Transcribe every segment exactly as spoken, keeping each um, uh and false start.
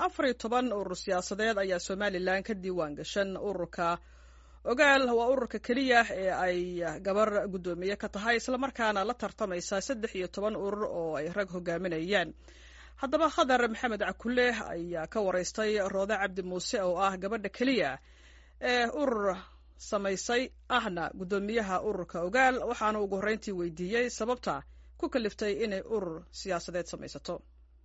afar iyo toban urur siyaasadeed ayaa somalilan ka diiwaan gashan. ururka ogaal waa ururka keliya ee ay gabar guddoomiye ka tahay islamarkaana la tartamaysa saddex iyo toban urur oo ay rag hogaaminayaan. haddaba khadar maxamed cakule ayaa ka waraystay roode cabdi muuse oo ah gabadha keliya ee urur samaysay ahna guddoomiyaha ururka ogaal, waxaana ugu horreyntii weydiiyey sababta ku kaliftay inay urur siyaasadeed samaysato.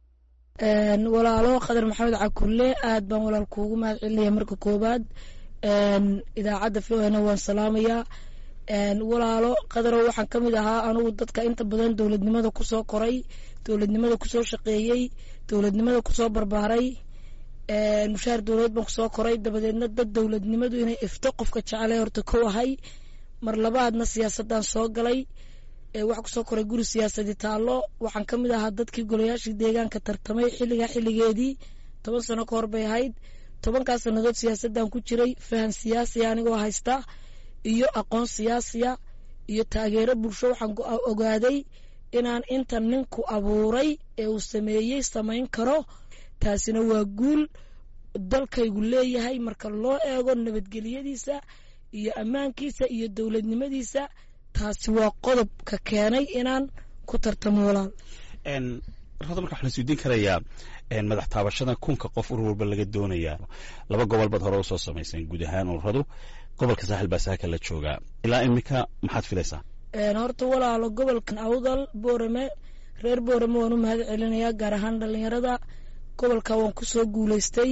walaalo khadar maxamed cakule aad baan walaal kuugu mahad celinaya marka koobaad. idaacadda v o n waan salaamayaa. walaalo khadaro waxaan ka mid ahaa anugu dadka inta badan dowladnimada kusoo koray, dowladnimada kusoo shaqeeyey, dowladnimada kusoo barbaaray, mushaar dowladeed baan kusoo koray. dabadeedna dad dowladnimadu inay ifto qofka jeclay horta kow ahay. mar labaadna siyaasadaan soo galay, waxaa kusoo koray guri siyaasadi taallo. waxaan ka mid ahaa dadkii golayaashii deegaanka tartamay xilligaa xilligeedii toban sano ka hor bay ahayd. tobankaas sannadood siyaasaddan ku jiray, fahan siyaasiya anigoo haysta iyo aqoon siyaasiya iyo taageero bulsho. waxaan ogaaday inaan inta ninku abuuray ee uu sameeyey samayn karo. taasina waa guul dalkaygu leeyahay marka loo eego nabadgelyadiisa iyo ammaankiisa iyo dowladnimadiisa. taasi waa qodobka keenay inaan ku tartamo walaal. rada marka waxaa la isweydiin karayaa madax taabashada kunka qof urur walba laga doonayaa. laba gobol baad hore usoo samayseen guud ahaan ururadu. gobolka saaxil baa saaka la joogaa. ilaa imika maxaad filaysaa? horta walaalo gobolkan awdal boorame, reer boorame waan u mahad celinayaa, gaar ahaan dhalinyarada gobolka waan kusoo guulaystay.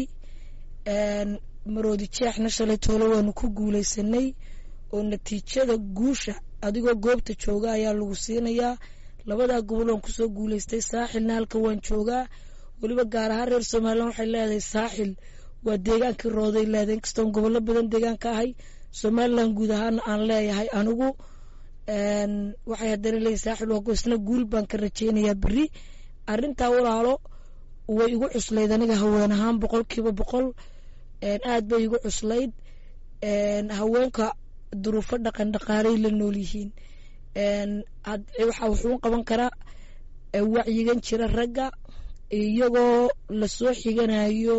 maroodi jeexna shalay toole waanu ku guulaysanay oo natiijada guusha adigoo goobta jooga ayaa lagu siinayaa. labadaa gobol waan kusoo guulaystay. saaxilna halka waan joogaa. weliba gaar ahaan reer somalilan waxay leedahay saaxil waa deegaankii rooday leedahay, inkastoon gobollo badan deegaanka ahay. somalilan guud ahaana aan leeyahay anigu. waxay haddana leeyihin saaxil waa goosna guul baan ka rajaynayaa berri. arrintaa walaalo way igu cuslayd aniga haween ahaan boqolkiiba boqol aad bay igu cuslayd. haweenka duruufo dhaqan dhaqaalay la nool yihiin. waxaa wuxuu qaban karaa wacyigan jira ragga iyagoo lasoo xiganayo.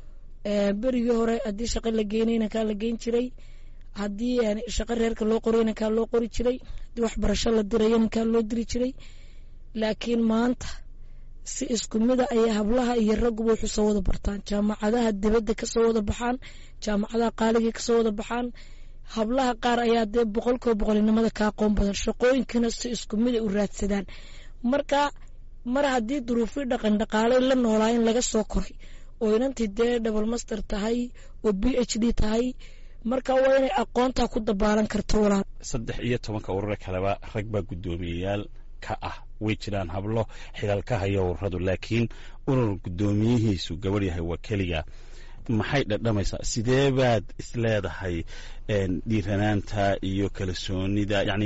berigii hore haddii shaqo la geynayna kaa la geyn jiray, haddii shaqo reerka loo qorayna kaa loo qori jiray, haddii waxbarasho la dirayana kaa loo diri jiray. laakiin maanta si isku mida ayay hablaha iyo ragguba wuxuu soo wada bartaan. jaamacadaha dibadda kasoo wada baxaan, jaamacadaha qaaligii kasoo wada baxaan. hablaha qaar ayaa dee boqolkiiba boqolinimada ka aqoon badan, shaqooyinkana si isku mida u raadsadaan. marka mar haddii duruufii dhaqan dhaqaalay la noolaayen laga soo koray oo inantii dee double master tahay oo b h d tahay, marka waa inay aqoontaa ku dabaalan karto walaal. saddex iyo tobanka urure kaleba rag baa guddoomiyeyaal ka ah. way jiraan hablo xilal ka haya ururadu, laakiin urur guddoomiyihiisu gabar yahay waa keliga. maxay dhadhamaysaa? sidee baad isleedahay dhiiranaanta iyo kalsoonida? yani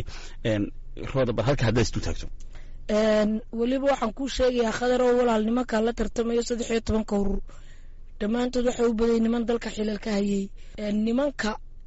rooda bal halka haddaad isdul taagto. weliba waxaan kuu sheegayaa khadaroo walaal nimankaa la tartamayo saddex iyo tobanka urur dhammaantood waxay u badayay niman dalka xilal ka hayay. nimanka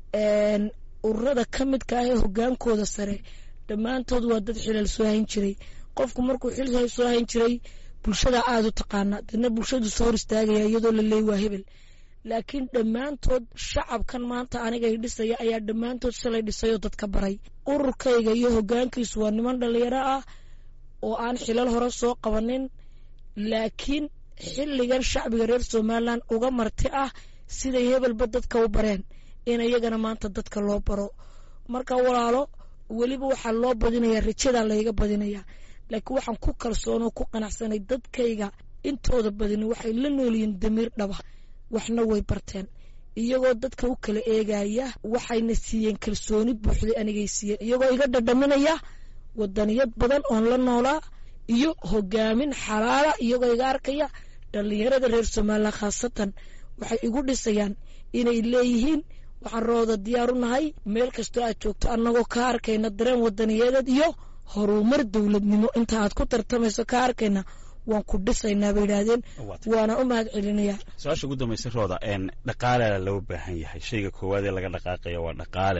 ururada ka midka ah ee hogaankooda sare dhammaantood waa dad xilal soo hayn jiray. qofku markuu xil soo hayn jiray bulshada aada u taqaana, dadna bulshadu soo hor istaagaya iyadoo la leey waa hebel. laakiin dhammaantood shacabkan maanta anigay dhisaya ayaa dhammaantood shalay dhisayoo dadka baray. ururkayga iyo hogaankiisu waa niman dhalinyaro ah oo aan xilal hore soo qabanin, laakiin xilligan shacbiga reer somalilan uga marti ah siday hebelba dadka u bareen in iyagana maanta dadka loo baro. marka walaalo weliba waxaa loo badinayaa, rajadaa layga badinayaa. laakiin waxaan ku kalsoonoo ku qanacsanay dadkayga intooda badini waxay la noolyihiin damiir dhaba, waxna way barteen iyagoo dadka u kala eegaya. waxayna siiyeen kalsooni buuxday anigay siiyeen, iyagoo iga dhadhaminaya wadaniyad badan oon la noolaa iyo hogaamin xalaala iyagoo iga arkaya. dhalinyarada reer somalilan khaasatan waxay igu dhisayaan inay leeyihiin waxaan rooda diyaar u nahay meel kastoo aad joogto annagoo ka arkayna dareen wadaniyadeed iyo horumar dowladnimo. inta aad ku tartamayso ka arkayna waan ku dhisaynaa bay idhaahdeen. waana u mahad celinayaa. su-aasha ugu dambaysa rooda, dhaqaale loo baahan yahay. shayga koowaad ee laga dhaqaaqaya waa dhaqaale.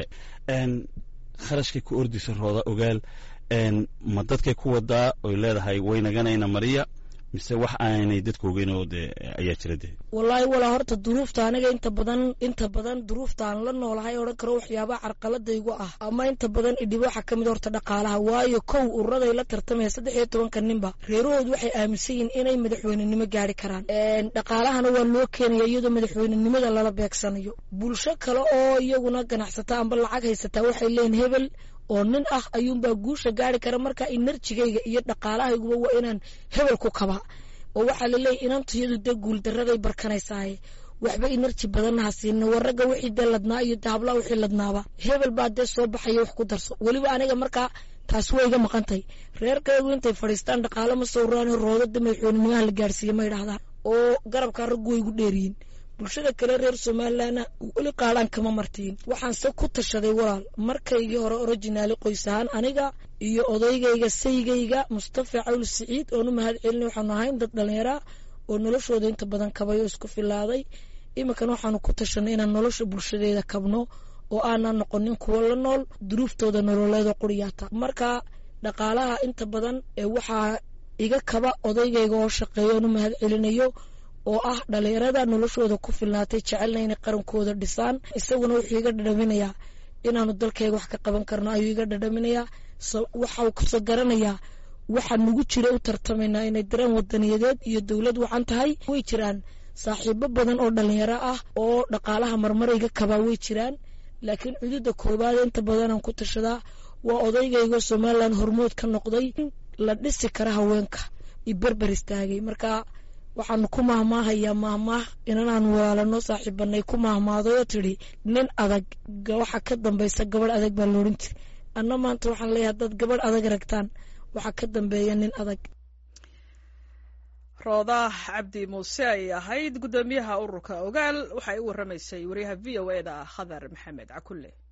kharashkay ku ordisa rooda ogaal ma dadkay ku wadaa oy leedahay waynaganayna mariya, mise wax aanay dadku ogeyn oo de ayaa jira de wallahi wala horta duruufta aniga inta badan inta badan duruufta aan la noolahay oran karo waxyaabo carqaladaygu ah ama inta badan idib waxa kamid horta dhaqaalaha waayo kow ururaday la tartamay saddex iyo toban ka ninba reerahoodu waxay aaminsan yihiin inay madaxweynenimo gaari karaan een dhaqaalahana waa loo keenay iyadoo madaxweynenimada lala beegsanayo bulsho kale oo iyaguna ganacsata amba lacag haysata waxay leeyihiin hebel oo nin ah ayuunbaa guusha gaari kara marka enerjigayga iyo dhaqaalahayguba waa inaan hebel ku kaba oo waxaa la leeyahay inantayadu dee guuldaraday barkanaysaay waxba enerji badan ha siina waraga wixii dee ladnaa iyo dahabla wixii ladnaaba hebel baa dee soo baxaya wax ku darso weliba aniga markaa taas way iga maqantay reerkaygu intay fadhiistaan dhaqaale ma sawiraan roodada madaxweynenimaha la gaarsiiye ma yidhaahdaan oo garabka raggu way igu dheeriyiin bulshada kale reer Soomaaliland wali qaalan kama martiin waxaan se ku tashaday walaal markaygii hore originally qoysahan aniga iyo odaygayga saygayga Mustafa Cawl Saciid oo mahad celin waxaan ahayn dad dhalinyaro oo noloshooda inta badan kabayo isku filaaday iminkan waxaan ku tashanay inaan nolosha bulshadeeda kabno oo aanan noqonin kuwa la nool duruuftooda nololeed quriyata marka dhaqaalaha inta badan ee waxa iga kaba odaygayga oo shaqeeyo mahad celinayo oo ah dhalinyarada noloshooda ku filnaatay jecelnayna qarankooda dhisaan isaguna wuxuu iga dhadhaminayaa inaanu dalkayga wax ka qaban karno ayuu iga dhadhaminayaa waxa uu kasoo garanayaa waxa nagu jira u tartamayna inay dareen wadaniyadeed iyo dawlad wacan tahay way jiraan saaxiibo badan oo dhalinyaro ah oo dhaqaalaha marmarayga kaba way jiraan laakiin cudurda koobaad inta badan aan ku tashadaa waa odaygayga Soomaaliland hormood ka noqday la dhisi kara haweenka i barbar istaagay marka waxaan ku maahmaahaya maahmaah inaan walaalano saaxiibanay ku maahmaado tiri nin adag waxa ka dambaysa gabadh adag baa loorin jiray anna maanta waxaan leeyahay dad gabadh adag ragtaan waxa ka dambeeya nin adag Rooda Cabdi Muuse ay ahayd gudoomiyaha ururka Ogaal waxa ay u waramaysay wariyaha V O A da Khadar Maxamed Cakulle.